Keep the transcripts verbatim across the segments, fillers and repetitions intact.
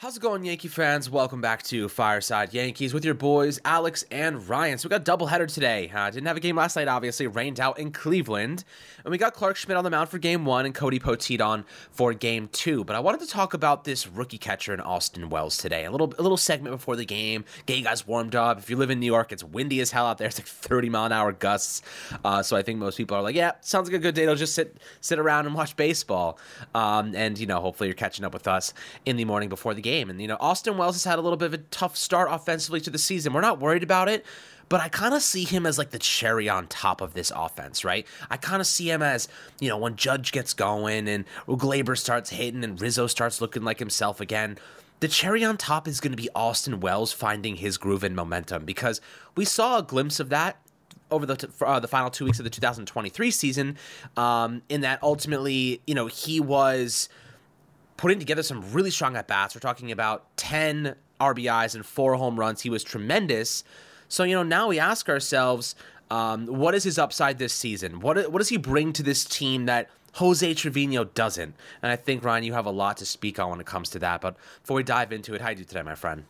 How's it going, Yankee fans? Welcome back to Fireside Yankees with your boys, Alex and Ryan. So we got a doubleheader today. Uh, didn't have a game last night, obviously. Rained out in Cleveland. And we got Clarke Schmidt on the mound for game one and Cody Poteet on for game two. But I wanted to talk about this rookie catcher in Austin Wells today. A little a little segment before the game. Get you guys warmed up. If you live in New York, it's windy as hell out there. It's like thirty mile an hour gusts. Uh, so I think most people are like, yeah, sounds like a good day to just sit sit around and watch baseball. Um, and, you know, hopefully you're catching up with us in the morning before the game. Game. And, you know, Austin Wells has had a little bit of a tough start offensively to the season. We're not worried about it, but I kind of see him as like the cherry on top of this offense, right? I kind of see him as, you know, when Judge gets going and Gleyber starts hitting and Rizzo starts looking like himself again, the cherry on top is going to be Austin Wells finding his groove and momentum, because we saw a glimpse of that over the uh, the final two weeks of the two thousand twenty-three season, um, in that ultimately, you know, he was putting together some really strong at-bats. We're talking about ten R B Is and four home runs. He was tremendous. So, you know, now we ask ourselves, um, what is his upside this season? What what does he bring to this team that Jose Trevino doesn't? And I think, Ryan, you have a lot to speak on when it comes to that. But before we dive into it, how do you do today, my friend?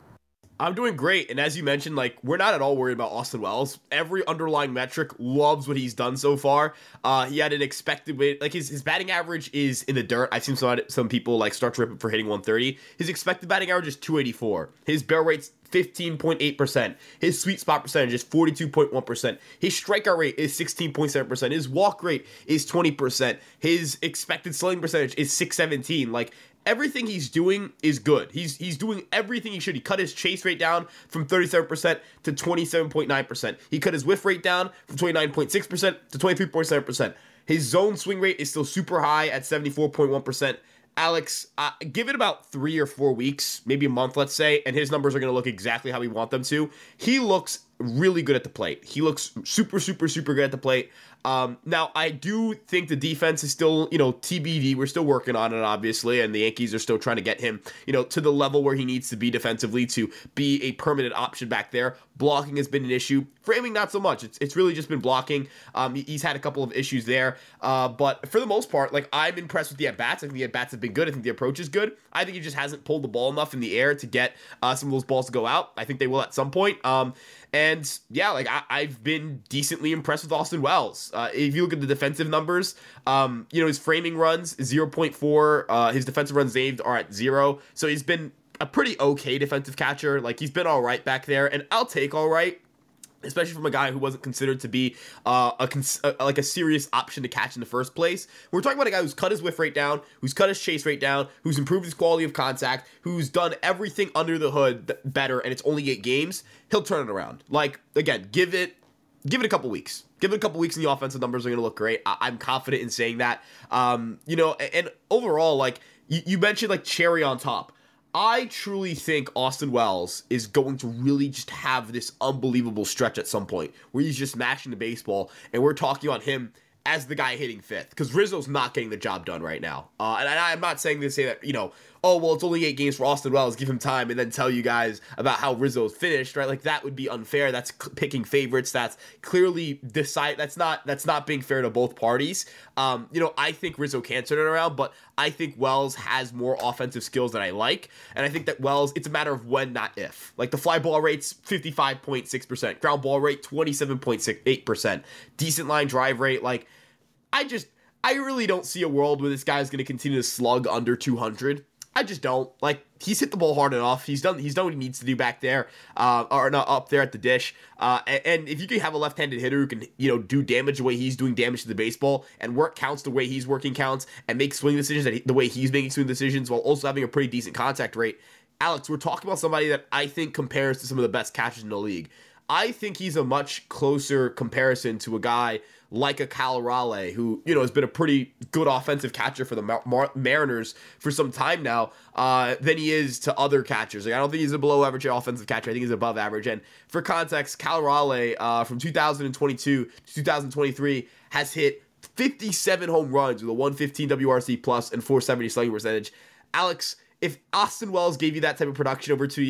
I'm doing great, and as you mentioned, like, we're not at all worried about Austin Wells. Every underlying metric loves what he's done so far. Uh, he had an expected weight, like, his, his batting average is in the dirt. I've seen some, some people, like, start to rip him for hitting one thirty. His expected batting average is two eighty-four. His barrel rate's fifteen point eight percent. His sweet spot percentage is forty-two point one percent. His strikeout rate is sixteen point seven percent. His walk rate is twenty percent. His expected slugging percentage is six seventeen. Like, everything he's doing is good. He's he's doing everything he should. He cut his chase rate down from thirty-seven percent to twenty-seven point nine percent. He cut his whiff rate down from twenty-nine point six percent to twenty-three point seven percent. His zone swing rate is still super high at seventy-four point one percent. Alex, uh, give it about three or four weeks, maybe a month, let's say, and his numbers are going to look exactly how we want them to. He looks really good at the plate. He looks super, super, super good at the plate. Um, now, I do think the defense is still, you know, T B D. We're still working on it, obviously, and the Yankees are still trying to get him, you know, to the level where he needs to be defensively to be a permanent option back there. Blocking has been an issue. Framing, not so much. It's it's really just been blocking. Um, he's had a couple of issues there, uh, but for the most part, like, I'm impressed with the at-bats. I think the at-bats have been good. I think the approach is good. I think he just hasn't pulled the ball enough in the air to get uh, some of those balls to go out. I think they will at some point. Um, And yeah, like I, I've been decently impressed with Austin Wells. Uh, if you look at the defensive numbers, um, you know, his framing runs zero point four. Uh, his defensive runs saved are at zero. So he's been a pretty okay defensive catcher. Like, he's been all right back there, and I'll take all right, especially from a guy who wasn't considered to be uh, a, cons- a like a serious option to catch in the first place. We're talking about a guy who's cut his whiff rate down, who's cut his chase rate down, who's improved his quality of contact, who's done everything under the hood th- better, and it's only eight games. He'll turn it around. Like, again, give it give it a couple weeks. Give it a couple weeks and the offensive numbers are going to look great. I- I'm confident in saying that. Um, you know, and, and overall, like, you-, you mentioned, like, cherry on top. I truly think Austin Wells is going to really just have this unbelievable stretch at some point where he's just mashing the baseball, and we're talking on him as the guy hitting fifth, because Rizzo's not getting the job done right now. Uh, and I, I'm not saying to say that, you know, oh, well, it's only eight games for Austin Wells, give him time, and then tell you guys about how Rizzo's finished, right? Like, that would be unfair. That's c- picking favorites. That's clearly decide. That's not that's not being fair to both parties. Um, you know, I think Rizzo can turn it around, but I think Wells has more offensive skills than I like, and I think that Wells, it's a matter of when, not if. Like, the fly ball rate's fifty-five point six percent, ground ball rate twenty-seven point eight percent, decent line drive rate. Like, I just, I really don't see a world where this guy's going to continue to slug under two hundred. I just don't. Like, he's hit the ball hard enough. He's done He's done what he needs to do back there, uh, or not up there at the dish. Uh, and, and if you can have a left-handed hitter who can, you know, do damage the way he's doing damage to the baseball, and work counts the way he's working counts, and make swing decisions that he, the way he's making swing decisions, while also having a pretty decent contact rate, Alex, we're talking about somebody that I think compares to some of the best catchers in the league. I think he's a much closer comparison to a guy like a Cal Raleigh, who, you know, has been a pretty good offensive catcher for the Mar- Mar- Mariners for some time now, uh, than he is to other catchers. Like, I don't think he's a below average offensive catcher. I think he's above average. And for context, Cal Raleigh, uh, from two thousand twenty-two to two thousand twenty-three, has hit fifty-seven home runs with a one fifteen W R C plus and four seventy slugging percentage. Alex, if Austin Wells gave you that type of production over two years,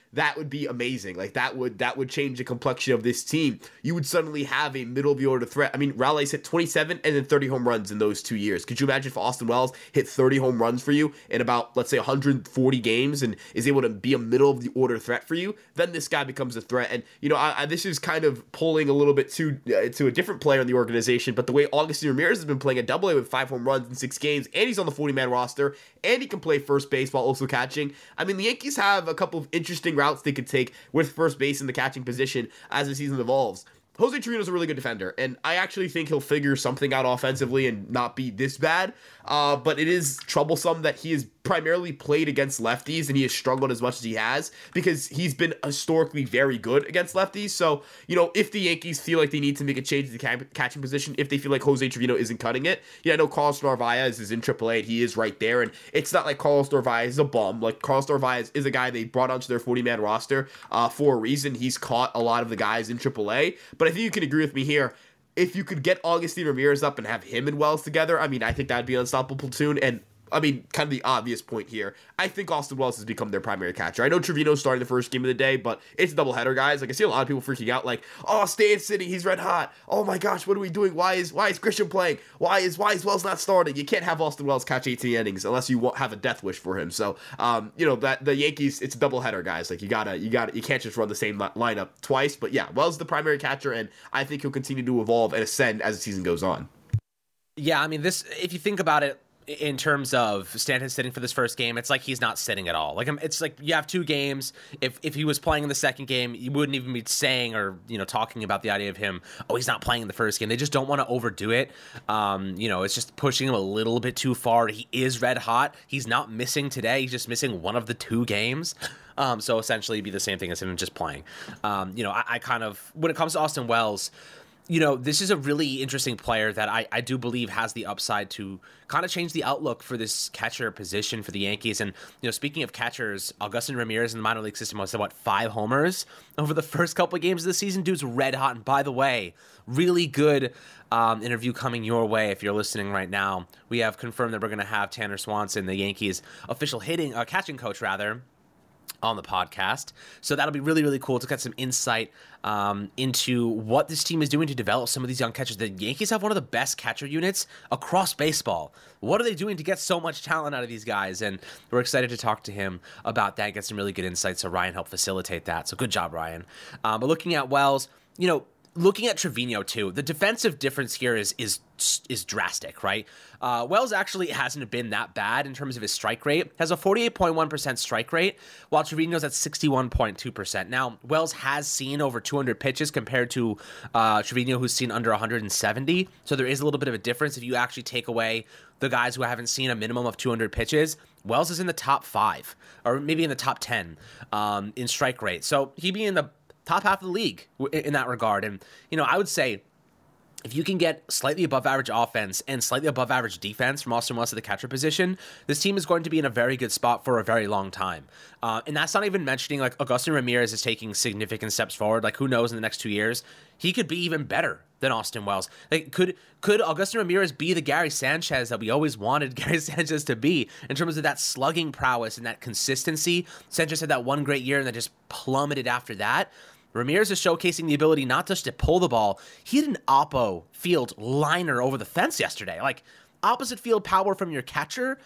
that would be amazing. Like that would that would change the complexion of this team. You would suddenly have a middle of the order threat. I mean, Rally's hit twenty-seven and then thirty home runs in those two years. Could you imagine if Austin Wells hit thirty home runs for you in about, let's say, one hundred forty games and is able to be a middle of the order threat for you? Then this guy becomes a threat. And you know, I, I, this is kind of pulling a little bit to uh, to a different player in the organization. But the way Augustin Ramirez has been playing at Double A with five home runs in six games, and he's on the forty-man roster, and he can play first base while also catching. I mean, the Yankees have a couple of interesting routes they could take with first base in the catching position as the season evolves. Jose Trevino's a really good defender, and I actually think he'll figure something out offensively and not be this bad. Uh, but it is troublesome that he has primarily played against lefties and he has struggled as much as he has because he's been historically very good against lefties. So, you know, if the Yankees feel like they need to make a change in the ca- catching position, if they feel like Jose Trevino isn't cutting it, yeah, I know Carlos Narvaez is in triple A and he is right there. And it's not like Carlos Narvaez is a bum. Like, Carlos Narvaez is a guy they brought onto their forty-man roster uh, for a reason. He's caught a lot of the guys in triple A. But I think you can agree with me here. If you could get Augustin Ramirez up and have him and Wells together, I mean, I think that'd be an unstoppable platoon. And I mean, kind of the obvious point here, I think Austin Wells has become their primary catcher. I know Trevino's starting the first game of the day, but it's a doubleheader, guys. Like, I see a lot of people freaking out, like, oh, Stanton sitting, he's red hot. Oh my gosh, what are we doing? Why is why is Christian playing? Why is why is Wells not starting? You can't have Austin Wells catch eighteen innings unless you want, have a death wish for him. So, um, you know, that the Yankees, it's a doubleheader, guys. Like, you gotta, you gotta, you can't just run the same li- lineup twice. But yeah, Wells is the primary catcher, and I think he'll continue to evolve and ascend as the season goes on. Yeah, I mean, this, if you think about it, in terms of Stanton sitting for this first game, it's like he's not sitting at all. Like, it's like you have two games. If if he was playing in the second game, you wouldn't even be saying or, you know, talking about the idea of him, oh, he's not playing in the first game. They just don't want to overdo it. Um, you know, it's just pushing him a little bit too far. He is red hot. He's not missing today. He's just missing one of the two games. Um, so essentially it'd be the same thing as him just playing. Um, you know, I, I kind of, when it comes to Austin Wells, you know, this is a really interesting player that I, I do believe has the upside to kind of change the outlook for this catcher position for the Yankees. And, you know, speaking of catchers, Augustin Ramirez in the minor league system was, what, five homers over the first couple of games of the season? Dude's red hot. And by the way, really good um, interview coming your way if you're listening right now. We have confirmed that we're going to have Tanner Swanson, the Yankees official hitting, uh, catching coach, rather, on the podcast. So that'll be really, really cool to get some insight um, into what this team is doing to develop some of these young catchers. The Yankees have one of the best catcher units across baseball. What are they doing to get so much talent out of these guys? And we're excited to talk to him about that, get some really good insights. So Ryan helped facilitate that. So good job, Ryan. Um, but looking at Wells, you know, looking at Trevino too, the defensive difference here is is is drastic, right? Uh, Wells actually hasn't been that bad in terms of his strike rate. Has a forty-eight point one percent strike rate, while Trevino's at sixty-one point two percent. Now, Wells has seen over two hundred pitches compared to uh, Trevino, who's seen under one hundred seventy. So there is a little bit of a difference if you actually take away the guys who haven't seen a minimum of two hundred pitches. Wells is in the top five, or maybe in the top ten um, in strike rate. So he'd be in the top half of the league in that regard. And, you know, I would say if you can get slightly above average offense and slightly above average defense from Austin Wells at the catcher position, this team is going to be in a very good spot for a very long time. Uh, and that's not even mentioning, like, Augustin Ramirez is taking significant steps forward. Like, who knows in the next two years, he could be even better than Austin Wells. Like, could could Augustin Ramirez be the Gary Sanchez that we always wanted Gary Sanchez to be in terms of that slugging prowess and that consistency? Sanchez had that one great year and then just plummeted after that. Ramirez is showcasing the ability not just to pull the ball. He had an oppo field liner over the fence yesterday. Like, opposite field power from your catcher.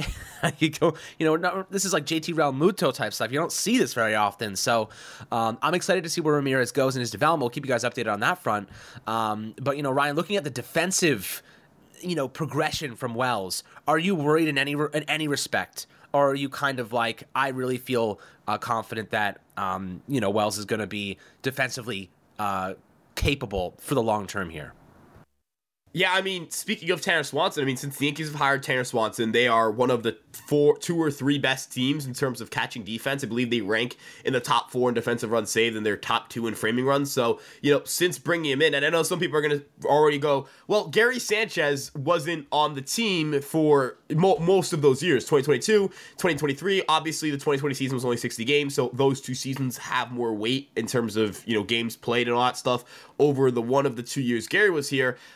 you go, you know, not, this is like J T Realmuto type stuff. You don't see this very often. So um, I'm excited to see where Ramirez goes in his development. We'll keep you guys updated on that front. Um, but, you know, Ryan, looking at the defensive, you know, progression from Wells, are you worried in any in any respect? Or are you kind of like, I really feel uh, confident that, um, you know, Wells is going to be defensively uh, capable for the long term here? Yeah, I mean, speaking of Tanner Swanson, I mean, since the Yankees have hired Tanner Swanson, they are one of the four, two or three best teams in terms of catching defense. I believe they rank in the top four in defensive runs saved, and they're top two in framing runs. So, you know, since bringing him in, and I know some people are going to already go, well, Gary Sanchez wasn't on the team for mo- most of those years, twenty twenty-two, twenty twenty-three. Obviously, the twenty twenty season was only sixty games, so those two seasons have more weight in terms of, you know, games played and all that stuff over the one of the two years Gary was here. Uh,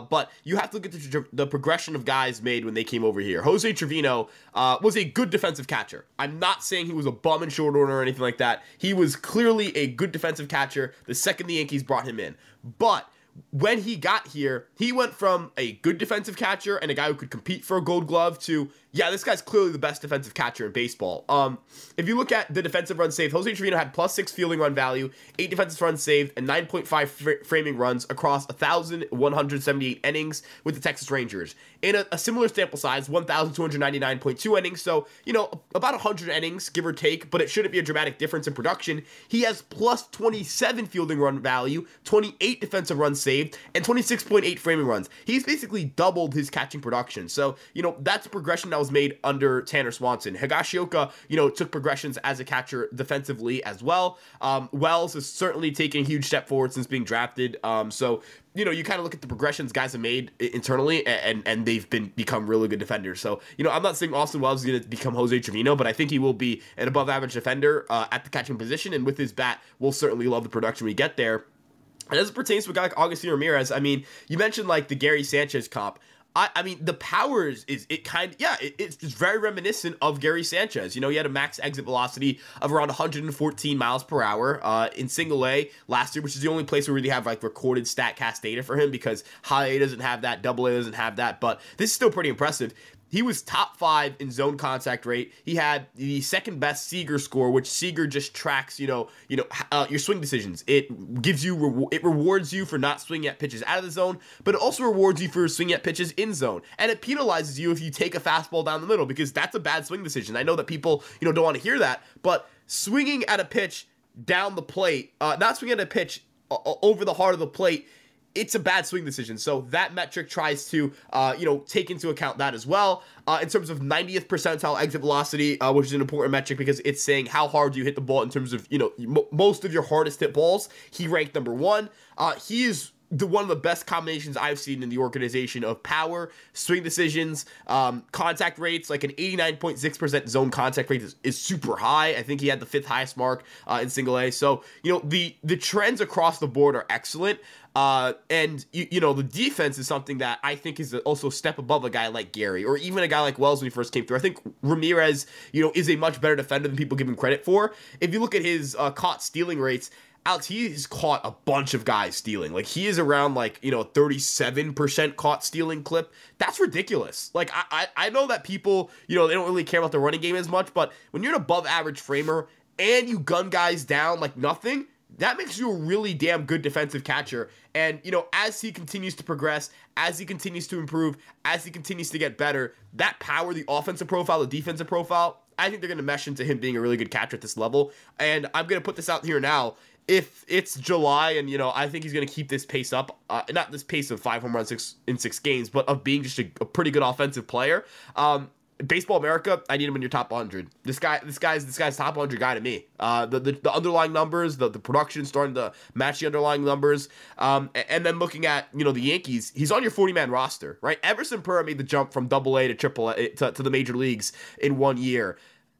but you have to look at the, the progression of guys made when they came over here. Jose Trevino uh, was a good defensive catcher. I'm not saying he was a bum in short order or anything like that. He was clearly a good defensive catcher the second the Yankees brought him in. But when he got here, he went from a good defensive catcher and a guy who could compete for a Gold Glove to, yeah, this guy's clearly the best defensive catcher in baseball. Um, if you look at the defensive runs saved, Jose Trevino had plus six fielding run value, eight defensive runs saved, and nine point five fr- framing runs across one thousand one hundred seventy-eight innings with the Texas Rangers. In a, a similar sample size, one thousand two hundred ninety-nine point two innings, so, you know, about one hundred innings, give or take, but it shouldn't be a dramatic difference in production. He has plus twenty-seven fielding run value, twenty-eight defensive runs saved, and twenty-six point eight framing runs. He's basically doubled his catching production. So, you know, that's a progression that was made under Tanner Swanson. Higashioka, you know, took progressions as a catcher defensively as well. Um, Wells has certainly taken a huge step forward since being drafted. Um, so, you know, you kind of look at the progressions guys have made internally, and and they've been become really good defenders. So, you know, I'm not saying Austin Wells is going to become Jose Trevino, but I think he will be an above average defender uh, at the catching position, and with his bat, we'll certainly love the production we get there. And as it pertains to a guy like Agustin Ramirez, I mean, you mentioned like the Gary Sanchez comp. I, I mean, the power is, is it kind of, yeah, it, it's just very reminiscent of Gary Sanchez. You know, he had a max exit velocity of around one hundred fourteen miles per hour uh, in single A last year, which is the only place where we really have like recorded StatCast data for him, because high A doesn't have that, double A doesn't have that, but this is still pretty impressive. He was top five in zone contact rate. He had the second best Seager score, which Seager just tracks, you know, you know, uh, your swing decisions. It gives you, re- it rewards you for not swinging at pitches out of the zone, but it also rewards you for swinging at pitches in zone. And it penalizes you if you take a fastball down the middle, because that's a bad swing decision. I know that people, you know, don't want to hear that, but swinging at a pitch down the plate, uh, not swinging at a pitch uh, over the heart of the plate, it's a bad swing decision. So that metric tries to, uh, you know, take into account that as well. Uh, in terms of ninetieth percentile exit velocity, uh, which is an important metric because it's saying how hard you hit the ball in terms of, you know, m- most of your hardest hit balls. He ranked number one. Uh, he is the one of the best combinations I've seen in the organization of power, swing decisions, um, contact rates. Like an eighty-nine point six percent zone contact rate is, is super high. I think he had the fifth highest mark uh, in single A. So, you know, the the trends across the board are excellent. Uh, and, you, you know, the defense is something that I think is also a step above a guy like Gary, or even a guy like Wells when he first came through. I think Ramirez, you know, is a much better defender than people give him credit for. If you look at his uh, caught stealing rates, Alex, he has caught a bunch of guys stealing. Like, he is around, like, you know, thirty-seven percent caught stealing clip. That's ridiculous. Like, I, I, I know that people, you know, they don't really care about the running game as much, but when you're an above average framer and you gun guys down like nothing, that makes you a really damn good defensive catcher. And, you know, as he continues to progress, as he continues to improve, as he continues to get better, that power, the offensive profile, the defensive profile, I think they're going to mesh into him being a really good catcher at this level. And I'm going to put this out here now. If it's July and, you know, I think he's going to keep this pace up, uh, not this pace of five home runs six, in six games, but of being just a, a pretty good offensive player. Um, Baseball America, I need him in your top one hundred. This guy, this guy's this guy's top one hundred guy to me. Uh, the, the the underlying numbers, the the production starting to match the underlying numbers. Um, and then looking at, you know, the Yankees, he's on your forty man roster, right? Everson Pura made the jump from Double A to Triple A to, to the major leagues in one year.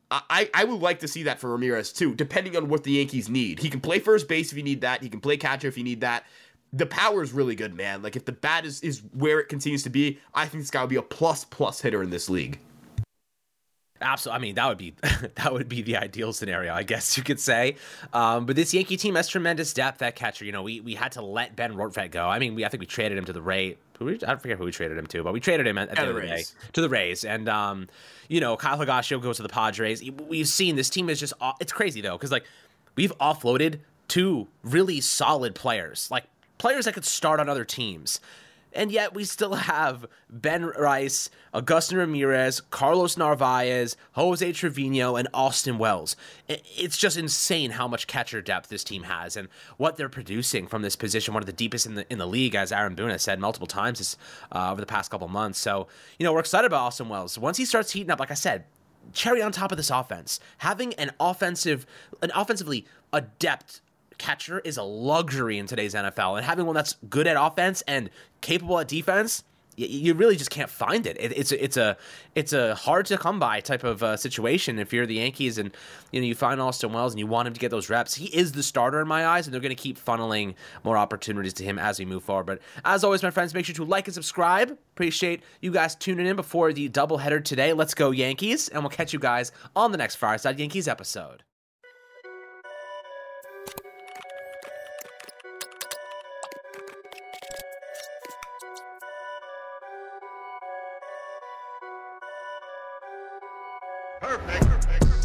I, I would like to see that for Ramirez too, depending on what the Yankees need. He can play first base if you need that. He can play catcher if you need that. The power is really good, man. Like, if the bat is, is where it continues to be, I think this guy would be a plus plus hitter in this league. Absolutely. I mean, that would be that would be the ideal scenario, I guess you could say. Um, but this Yankee team has tremendous depth at catcher. You know, we we had to let Ben Rortvedt go. I mean, we I think we traded him to the Rays. I forget who we traded him to, but we traded him at, at the end of the day to the Rays. And, um, you know, Kyle Higashioka goes to the Padres. We've seen this team is just, it's crazy, though, because, like, we've offloaded two really solid players, like players that could start on other teams. And yet we still have Ben Rice, Agustin Ramirez, Carlos Narvaez, Jose Trevino, and Austin Wells. It's just insane how much catcher depth this team has and what they're producing from this position, one of the deepest in the in the league, as Aaron Boone has said multiple times this, uh, over the past couple months. So, you know, we're excited about Austin Wells. Once he starts heating up, like I said, cherry on top of this offense. Having an offensive, an offensively adept catcher is a luxury in today's N F L, and having one that's good at offense and capable at defense you, you really just can't find it. it. It's a, it's a it's a hard to come by type of uh, situation if you're the Yankees and you know you find Austin Wells and you want him to get those reps. He is the starter in my eyes, and they're going to keep funneling more opportunities to him as we move forward. But as always, my friends, make sure to like and subscribe. Appreciate you guys tuning in before the doubleheader today. Let's go Yankees, and we'll catch you guys on the next Fireside Yankees episode. Perfect. Perfect.